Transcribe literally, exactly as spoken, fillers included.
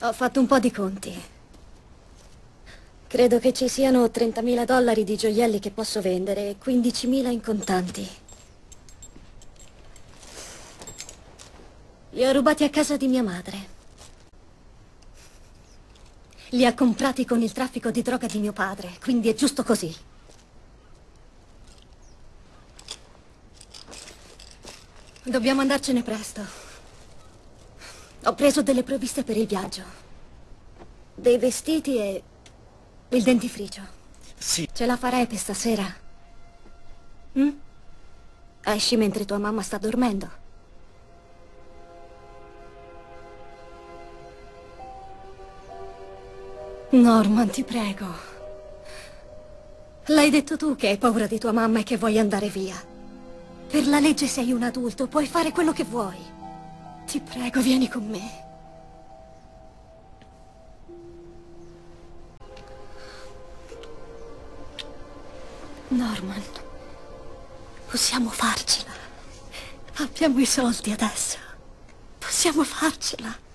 Ho fatto un po' di conti. Credo che ci siano trentamila dollari di gioielli che posso vendere e quindicimila in contanti. Li ho rubati a casa di mia madre. Li ha comprati con il traffico di droga di mio padre, quindi è giusto così. Dobbiamo andarcene presto. Ho preso delle provviste per il viaggio. Dei vestiti e il dentifricio. Sì. Ce la farei per stasera? Mm? Esci mentre tua mamma sta dormendo. Norman, ti prego. L'hai detto tu che hai paura di tua mamma e che vuoi andare via. Per la legge sei un adulto, puoi fare quello che vuoi. Ti prego, vieni con me. Norman, possiamo farcela. Abbiamo i soldi adesso. Possiamo farcela.